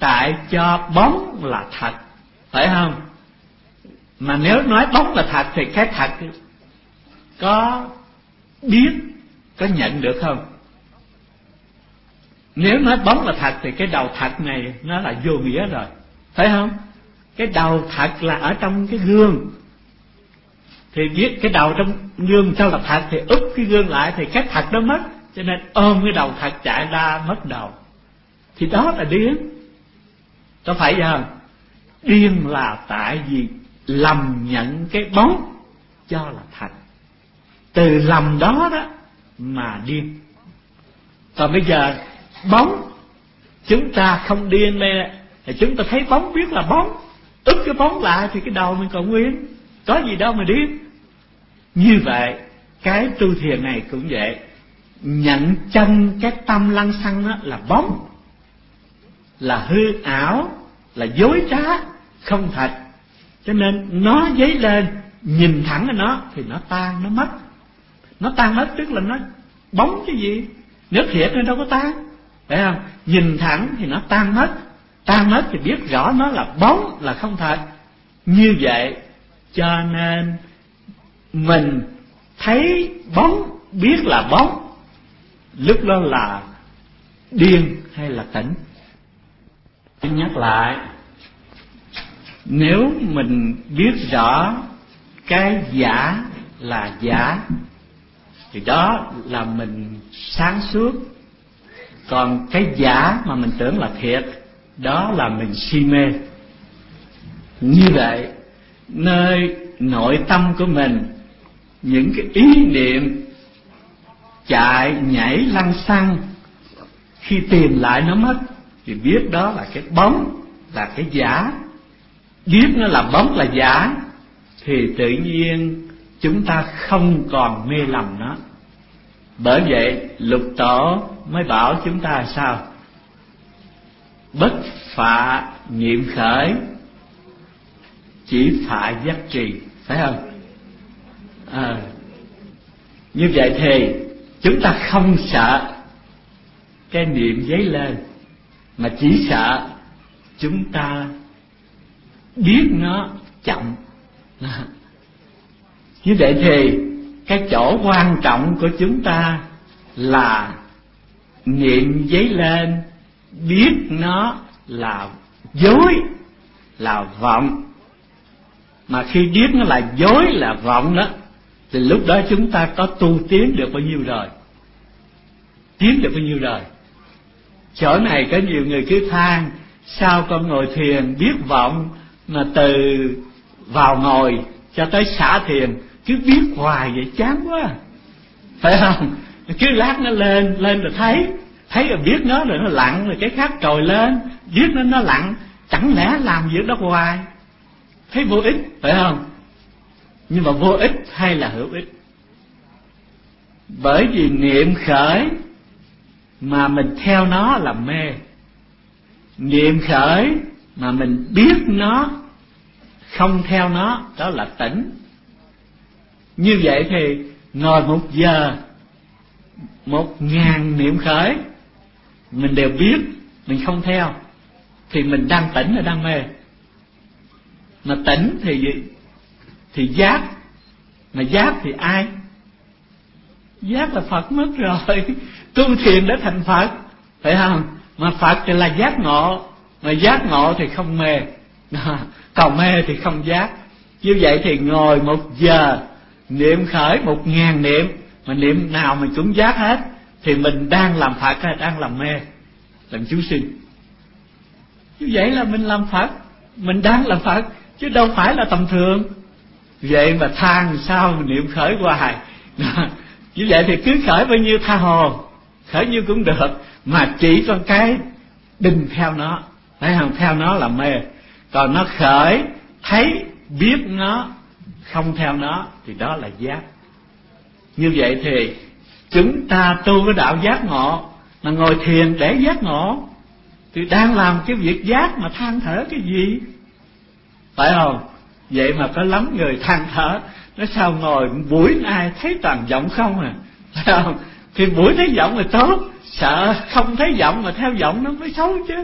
tại cho bóng là thật, phải không? Mà nếu nói bóng là thật thì cái thật có biết, có nhận được không? Nếu nói bóng là thật thì cái đầu thật này nó là vô nghĩa rồi, phải không? Cái đầu thật là ở trong cái gương, thì biết cái đầu trong gương sao là thật, thì úp cái gương lại thì cái thật đó mất, cho nên ôm cái đầu thật chạy ra mất đầu. Thì đó là điên, có phải không? Điên là tại vì lầm nhận cái bóng cho là thật, từ lầm đó đó mà điên. Còn bây giờ bóng chúng ta không điên đây, thì chúng ta thấy bóng biết là bóng, úp cái bóng lại thì cái đầu mình còn nguyên, có gì đâu mà điên. Như vậy cái tu thiền này cũng vậy, nhận chân cái tâm lăng xăng đó là bóng, là hư ảo, là dối trá, không thật, cho nên nó dấy lên, nhìn thẳng vào nó thì nó tan, nó mất. Nó tan mất tức là nó bóng cái gì, nếu thiệt nó đâu có tan, phải không? Nhìn thẳng thì nó tan mất, tan mất thì biết rõ nó là bóng, là không thật. Như vậy cho nên mình thấy bóng, biết là bóng, lúc đó là điên hay là tỉnh? Nhắc lại, nếu mình biết rõ cái giả là giả thì đó là mình sáng suốt. Còn cái giả mà mình tưởng là thiệt, đó là mình si mê. Như vậy nơi nội tâm của mình, những cái ý niệm chạy nhảy lăng xăng, khi tìm lại nó mất thì biết đó là cái bóng, là cái giả. Biết nó là bóng là giả thì tự nhiên chúng ta không còn mê lầm nó. Bởi vậy Lục Tổ mới bảo chúng ta sao? Bất phạ niệm khởi, chỉ phạ giác trì, phải không? Như vậy thì chúng ta không sợ cái niệm dấy lên, mà chỉ sợ chúng ta biết nó chậm. Như vậy thì cái chỗ quan trọng của chúng ta là niệm dấy lên, biết nó là dối, là vọng. Mà khi biết nó là dối, là vọng đó, thì lúc đó chúng ta có tu tiến được bao nhiêu rồi? Tiến được bao nhiêu rồi? Chỗ này có nhiều người cứ than, sao con ngồi thiền biết vọng, mà từ vào ngồi cho tới xả thiền cứ biết hoài vậy chán quá, phải không? Cứ lát nó lên rồi thấy rồi biết nó, rồi nó lặng, rồi cái khác trồi lên, biết nó lặng, chẳng lẽ làm việc đó hoài, thấy vô ích, phải không? Nhưng mà vô ích hay là hữu ích? Bởi vì niệm khởi mà mình theo nó là mê, niệm khởi mà mình biết nó, không theo nó, đó là tỉnh. Như vậy thì ngồi 1 giờ 1000 niệm khởi, mình đều biết, mình không theo, thì mình đang tỉnh hay đang mê? Mà tỉnh thì giác, mà giác thì ai? Giác là Phật mất rồi, tu thiền đã thành Phật, phải không? Mà Phật thì là giác ngộ, mà giác ngộ thì không mê, còn mê thì không giác. Như vậy thì ngồi 1 giờ niệm khởi 1000 niệm, mà niệm nào mình cũng giác hết, thì mình đang làm Phật hay đang làm mê, làm chúng sinh? Như vậy là mình làm Phật, mình đang làm Phật, chứ đâu phải là tầm thường. Vậy mà than sao niệm khởi hoài. Như vậy thì cứ khởi bao nhiêu tha hồ, khởi nhiêu cũng được, mà chỉ có cái đừng theo nó, phải không? Theo nó là mê. Còn nó khởi, thấy, biết nó, không theo nó, thì đó là giác. Như vậy thì chúng ta tu cái đạo giác ngộ, mà ngồi thiền để giác ngộ, thì đang làm cái việc giác mà than thở cái gì, phải không? Vậy mà có lắm người than thở, nói sao ngồi buổi nay thấy toàn vọng không à, phải không? Thì buổi thấy vọng là tốt, sợ không thấy vọng mà theo vọng nó mới xấu chứ,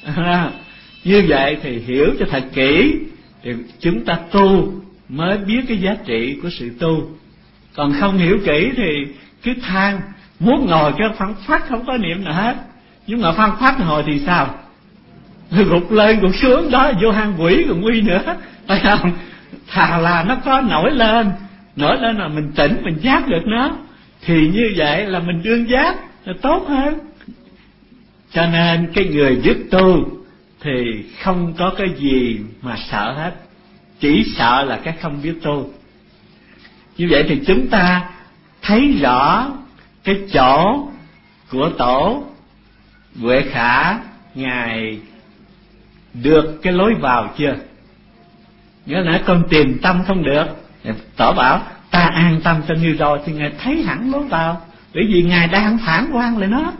Như vậy thì hiểu cho thật kỹ thì chúng ta tu mới biết cái giá trị của sự tu. Còn không hiểu kỹ thì cứ than, muốn ngồi cái phăng phát không có niệm nào hết. Nhưng mà phăng phát hồi thì sao? Gục lên gục xuống đó, vô hang quỷ còn nguy nữa, phải không? Thà là nó có nổi lên là mình tỉnh, mình giác được nó, thì như vậy là mình đương giác là tốt hơn. Cho nên cái người biết tu thì không có cái gì mà sợ hết, chỉ sợ là cái không biết tu. Như vậy thì chúng ta thấy rõ cái chỗ của tổ Huệ Khả, Ngài được cái lối vào chưa? Nhớ nãy con tìm tâm không được, tổ bảo ta an tâm cho ngươi rồi, thì Ngài thấy hẳn lối vào. Bởi vì Ngài đang phản quan lại nó,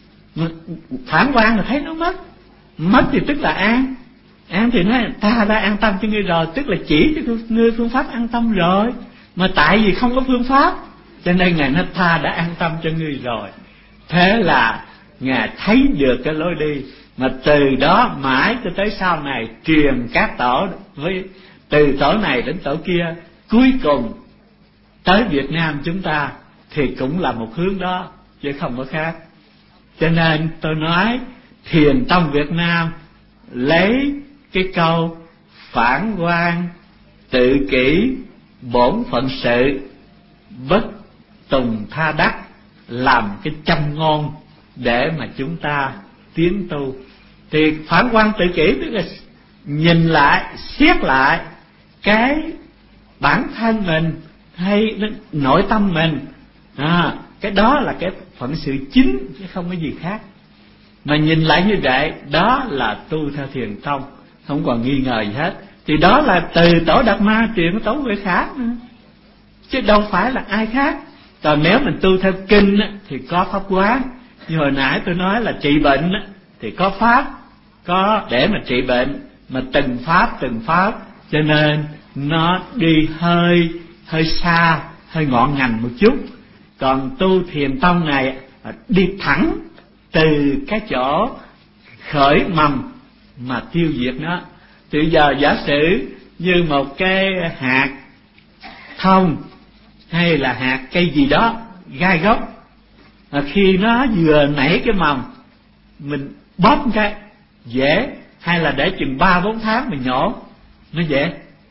phản quan là thấy nó mất thì tức là an thì nói ta đã an tâm cho ngươi rồi, tức là chỉ cho ngươi phương pháp an tâm rồi. Mà tại vì không có phương pháp cho nên Ngài nói ta đã an tâm cho ngươi rồi. Thế là Ngài thấy được cái lối đi, mà từ đó mãi cho tới sau này truyền các tổ, với từ tổ này đến tổ kia, cuối cùng tới Việt Nam chúng ta thì cũng là một hướng đó chứ không có khác. Cho nên tôi nói Thiền tông Việt Nam lấy cái câu phản quan tự kỷ bổn phận sự bất tùng tha đắc làm cái châm ngôn để mà chúng ta tiến tu. Thì phản quan tự kỷ tức là nhìn lại, xét lại cái bản thân mình hay nội tâm mình, cái đó là cái phận sự chính chứ không có gì khác. Mà nhìn lại như vậy, đó là tu theo Thiền tông, không còn nghi ngờ gì hết. Thì đó là từ tổ Đạt Ma truyền tổ Huệ Khả nữa, chứ đâu phải là ai khác. Còn nếu mình tu theo kinh thì có pháp quán, như hồi nãy tôi nói là trị bệnh thì có pháp, có để mà trị bệnh, mà từng pháp, cho nên nó đi hơi xa, hơi ngọn ngành một chút. Còn tu Thiền tông này đi thẳng từ cái chỗ khởi mầm mà tiêu diệt nó. Từ giờ giả sử như một cái hạt thông hay là hạt cây gì đó gai gốc, khi nó vừa nảy cái mầm mình bóp cái dễ, hay là để chừng 3-4 tháng mình nhổ nó dễ.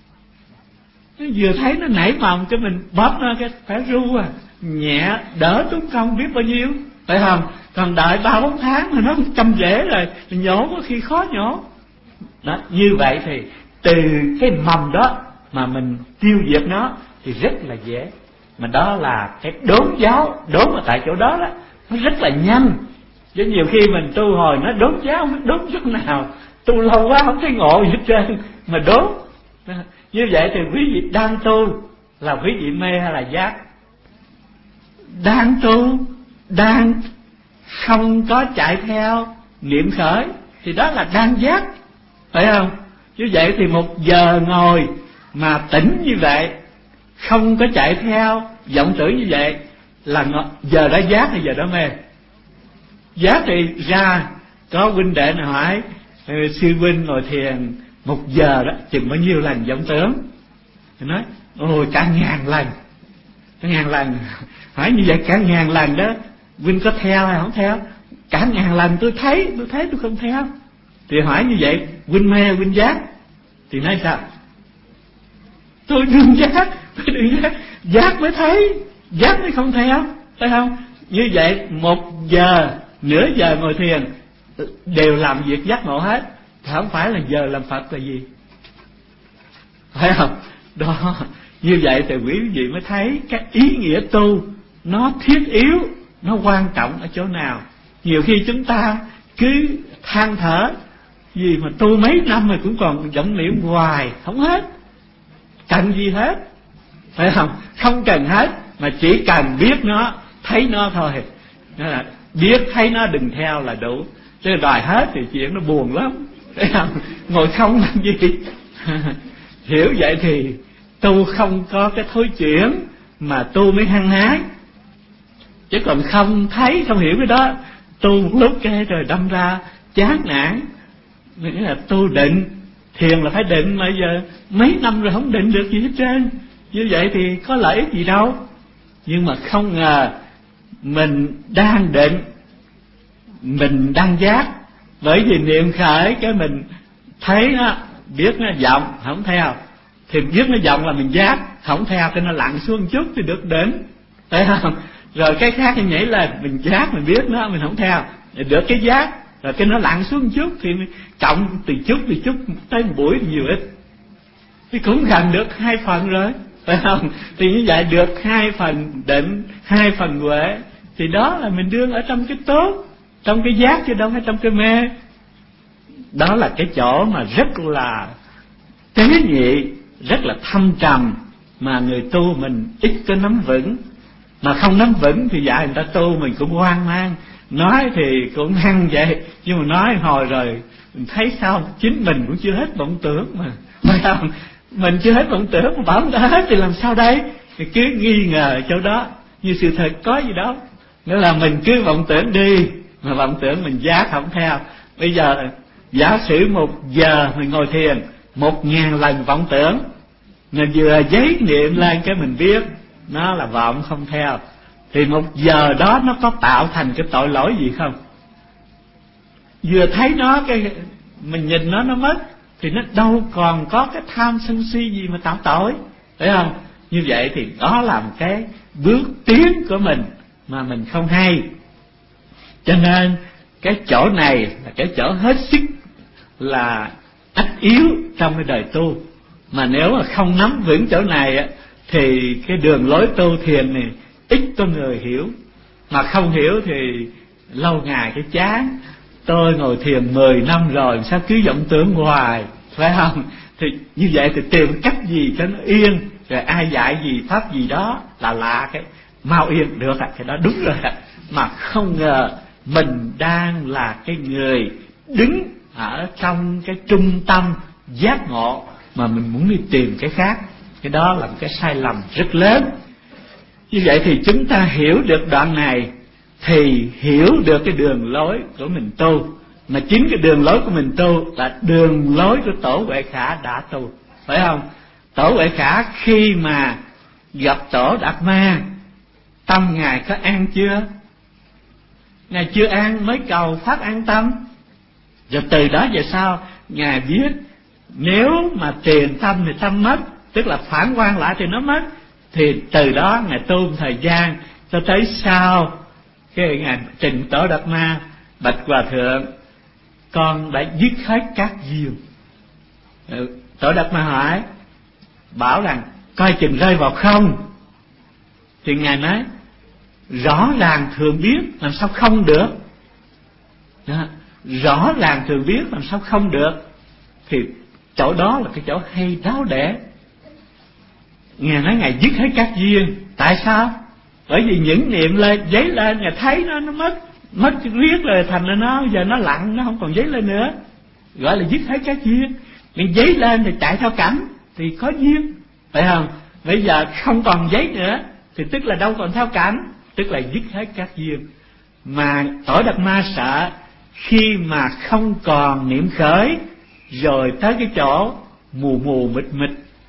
Nó vừa thấy nó nảy mầm cái mình bóp nó cái phải ru nhẹ, đỡ tốn công biết bao nhiêu, phải không? Còn đợi 3-4 tháng mà nó chăm rễ rồi nhổ có khi khó nhổ đó. Như vậy thì từ cái mầm đó mà mình tiêu diệt nó thì rất là dễ. Mà đó là cái đốn giáo, đốn ở tại chỗ đó nó rất là nhanh. Chứ nhiều khi mình tu hồi nó đốn giáo, không biết đốn chỗ nào, tu lâu quá không thấy ngộ gì hết trơn mà đốn. Như vậy thì quý vị đang tu là quý vị mê hay là giác? Đang tu, đang không có chạy theo niệm khởi thì đó là đang giác, phải không? Như vậy thì 1 giờ ngồi mà tỉnh như vậy, không có chạy theo vọng tưởng như vậy, là giờ đã giác hay giờ đã mê? Giác thì ra có huynh đệ nào hỏi sư huynh ngồi thiền 1 giờ đó chừng bao nhiêu lần vọng tưởng? Thì nói ôi cả 1000 lần. Cả 1000 lần. Hỏi như vậy cả 1000 lần đó huynh có theo hay không theo? Cả 1000 lần tôi thấy tôi không theo. Thì hỏi như vậy huynh mê huynh giác? Thì nói sao? Tôi đương giác, giác mới thấy, giác mới không theo, phải không? Như vậy 1 giờ, nửa giờ ngồi thiền đều làm việc giác ngộ hết, thì không phải là giờ làm Phật là gì, phải không? Đó, như vậy thì quý vị mới thấy cái ý nghĩa tu nó thiết yếu, nó quan trọng ở chỗ nào. Nhiều khi chúng ta cứ than thở gì mà tu mấy năm rồi cũng còn vọng niệm hoài không hết, cần gì hết, phải không? Không cần hết, mà chỉ cần biết nó, thấy nó thôi. Biết thấy nó đừng theo là đủ. Chứ đòi hết thì chuyện nó buồn lắm, phải không? Ngồi không làm gì. Hiểu vậy thì tu không có cái thối chuyển, mà tu mới hăng hái. Chứ còn không thấy, không hiểu cái đó, tu một lúc cái rồi đâm ra chán nản, nghĩa là tu định. Thiền là phải định, mà giờ mấy năm rồi không định được gì hết trơn. Như vậy thì có lợi ích gì đâu. Nhưng mà không ngờ mình đang định, mình đang giác. Bởi vì niệm khởi cái mình thấy nó, biết nó vọng không theo, thì biết nó vọng là mình giác, không theo cái nó lặn xuống một chút thì được định, thấy không? Rồi cái khác nó nhảy lên, mình giác, mình biết nó, mình không theo, được cái giác. Rồi cái nó lặn xuống một chút thì cộng từ chút tới một buổi nhiều ít thì cũng gần được 2 phần rồi, phải không? Thì như vậy được 2 phần định, 2 phần huệ, thì đó là mình đương ở trong cái tốt, trong cái giác chứ đâu phải trong cái mê. Đó là cái chỗ mà rất là tế nhị, rất là thâm trầm, mà người tu mình ít có nắm vững. Mà không nắm vững thì dạy người ta tu mình cũng hoang mang, nói thì cũng hăng vậy, nhưng mà nói hồi rồi mình thấy sao chính mình cũng chưa hết vọng tưởng mà, phải không? Mình chưa hết vọng tưởng mà bảo người ta hết thì làm sao đây? Thì cứ nghi ngờ chỗ đó, như sự thật có gì đâu. Nghĩa là mình cứ vọng tưởng đi, mà vọng tưởng mình giác không theo. Bây giờ giả sử 1 giờ mình ngồi thiền, 1000 lần vọng tưởng, mình vừa giấy niệm lên cái mình biết nó là vọng không theo, thì 1 giờ đó nó có tạo thành cái tội lỗi gì không? Vừa thấy nó cái mình nhìn nó mất, thì nó đâu còn có cái tham sân si gì mà tạo tội, phải không? Như vậy thì đó là một cái bước tiến của mình mà mình không hay. Cho nên cái chỗ này là cái chỗ hết sức là ách yếu trong cái đời tu. Mà nếu mà không nắm vững chỗ này thì cái đường lối tu thiền này ít có người hiểu. Mà không hiểu thì lâu ngày cái chán. Tôi ngồi thiền 10 năm rồi, sao cứ vọng tưởng hoài, phải không? Thì như vậy thì tìm cách gì cho nó yên, rồi ai dạy gì pháp gì đó là lạ cái mau yên được cái đó đúng rồi. Mà không ngờ mình đang là cái người đứng ở trong cái trung tâm giác ngộ, mà mình muốn đi tìm cái khác. Cái đó là một cái sai lầm rất lớn. Như vậy thì chúng ta hiểu được đoạn này thì hiểu được cái đường lối của mình tu. Mà chính cái đường lối của mình tu là đường lối của Tổ Huệ Khả đã tu, phải không? Tổ Huệ Khả khi mà gặp Tổ Đạt Ma, tâm Ngài có an chưa? Ngài chưa an mới cầu phát an tâm. Rồi từ đó về sau Ngài biết nếu mà tiền tâm thì tâm mất, tức là phản quan lại thì nó mất. Thì từ đó Ngài tu một thời gian, cho tới sau cái Ngài trình Tổ Đạt Ma: bạch Hòa Thượng, con đã dứt hết các duyên. Tổ Đạt Ma hỏi, bảo rằng coi chừng rơi vào không. Thì Ngài nói rõ ràng thường biết, làm sao không được đó. Rõ ràng thường biết, làm sao không được. Thì chỗ đó là cái chỗ hay đáo để. Ngài nói Ngài dứt hết các duyên. Tại sao? Bởi vì những niệm lên, giấy lên, Ngài thấy nó mất riết rồi, thành ra nó giờ nó lặng, nó không còn giấy lên nữa, gọi là dứt hết các duyên. Mình giấy lên thì chạy theo cảnh thì có duyên, phải không? Bây giờ không còn giấy nữa thì tức là đâu còn theo cảnh, tức là dứt hết các duyên. Mà Tổ Đạt Ma sợ khi mà không còn niệm khởi, rồi tới cái chỗ mù mịt,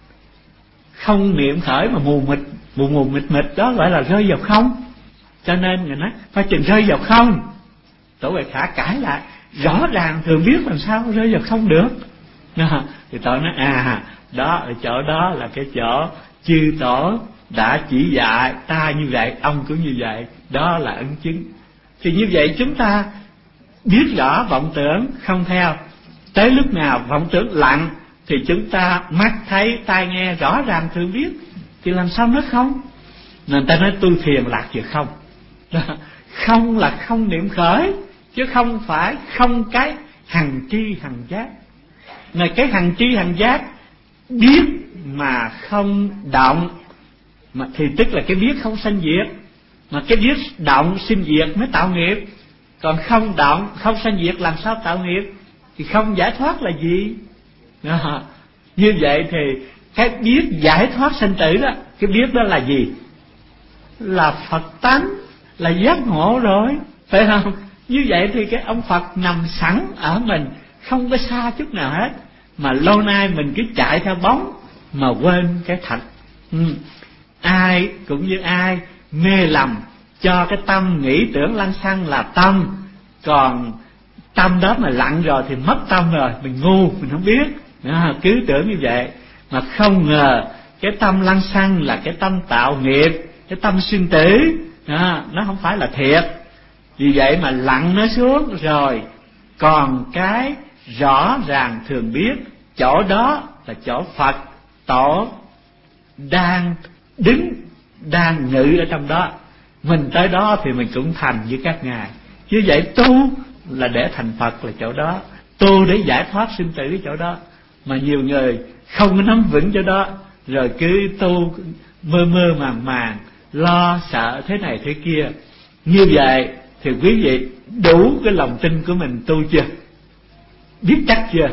không niệm khởi mà mù mịt đó gọi là rơi vào không. Cho nên Ngài nói phải chừng rơi vào không. Tổ Huệ Khả cãi lại, rõ ràng thường biết, làm sao rơi vào không được. Thì Tổ nói đó ở chỗ đó là cái chỗ chư Tổ đã chỉ dạy ta như vậy, ông cũng như vậy, đó là ấn chứng. Thì như vậy chúng ta biết rõ vọng tưởng không theo. Tới lúc nào vọng tưởng lặng thì chúng ta mắt thấy tai nghe rõ ràng thường biết, thì làm sao nó không. Nên ta nói tu thiền lạc về không. Không là không niệm khởi, chứ không phải không cái hằng tri hằng giác. Mà cái hằng tri hằng giác biết mà không động, mà thì tức là cái biết không sanh diệt. Mà cái biết động sinh diệt mới tạo nghiệp. Còn không động không sanh diệt làm sao tạo nghiệp? Thì không giải thoát là gì? Như vậy thì cái biết giải thoát sanh tử đó, cái biết đó là gì? Là Phật tánh, là giác ngộ rồi, phải không? Như vậy thì cái ông Phật nằm sẵn ở mình, không có xa chút nào hết, mà lâu nay mình cứ chạy theo bóng mà quên cái thật. Ai cũng như ai mê lầm cho cái tâm nghĩ tưởng lăng xăng là tâm, còn tâm đó mà lặng rồi thì mất tâm rồi, mình ngu, mình không biết, cứ tưởng như vậy mà không ngờ cái tâm lăng xăng là cái tâm tạo nghiệp, cái tâm sinh tử, nó không phải là thiệt. Vì vậy mà lặng nó xuống rồi, còn cái rõ ràng thường biết, chỗ đó là chỗ Phật Tổ đang đứng, đang ngự ở trong đó. Mình tới đó thì mình cũng thành như các ngài. Như vậy tu là để thành Phật là chỗ đó, tu để giải thoát sinh tử cái chỗ đó. Mà nhiều người không có nắm vững chỗ đó, rồi cứ tu mơ mơ màng màng, lo sợ thế này thế kia. Như vậy thì quý vị đủ cái lòng tin của mình tu chưa? Biết chắc chưa?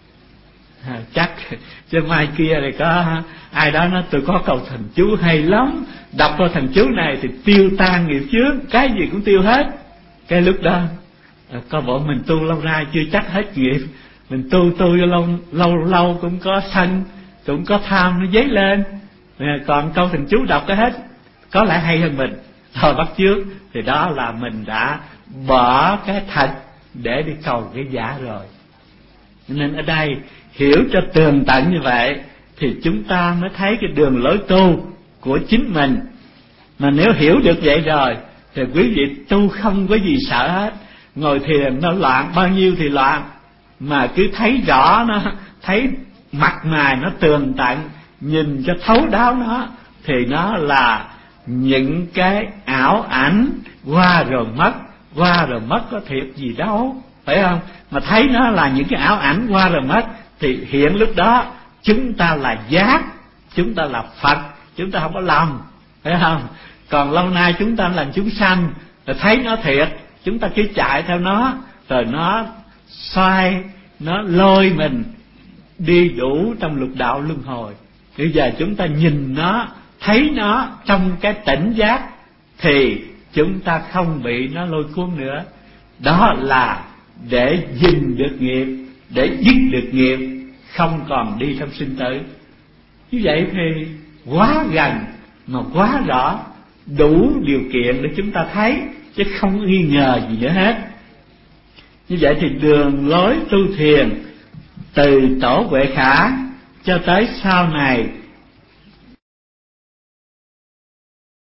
Chắc. Chứ mai kia thì có ai đó nói tôi có câu thần chú hay lắm, đọc câu thần chú này thì tiêu tan nghiệp chướng, cái gì cũng tiêu hết. Cái lúc đó có bộ mình tu lâu nay chưa chắc hết nghiệp. Mình tu lâu cũng có sân, cũng có tham nó dấy lên. Còn câu thần chú đọc cái hết, có lẽ hay hơn mình, thôi bắt chước. Thì đó là mình đã bỏ cái thật để đi cầu cái giả rồi. Nên ở đây hiểu cho tường tận như vậy thì chúng ta mới thấy cái đường lối tu của chính mình. Mà nếu hiểu được vậy rồi thì quý vị tu không có gì sợ hết. Ngồi thiền nó loạn bao nhiêu thì loạn, mà cứ thấy rõ nó, thấy mặt mày nó tường tận, nhìn cho thấu đáo nó, thì nó là những cái ảo ảnh qua rồi mất, qua rồi mất có thiệt gì đâu, phải không? Mà thấy nó là những cái ảo ảnh qua rồi mất thì hiện lúc đó chúng ta là giác, chúng ta là Phật, chúng ta không có lầm, phải không? Còn lâu nay chúng ta làm chúng sanh, rồi thấy nó thiệt, chúng ta cứ chạy theo nó, rồi nó xoay, nó lôi mình đi đủ trong lục đạo luân hồi. Bây giờ chúng ta nhìn nó, thấy nó trong cái tỉnh giác thì chúng ta không bị nó lôi cuốn nữa. Đó là để dừng được nghiệp, để dứt được nghiệp, không còn đi trong sinh tử. Như vậy thì quá gần mà quá rõ, đủ điều kiện để chúng ta thấy, chứ không nghi ngờ gì nữa hết. Như vậy thì đường lối tu thiền từ Tổ Huệ Khả cho tới sau này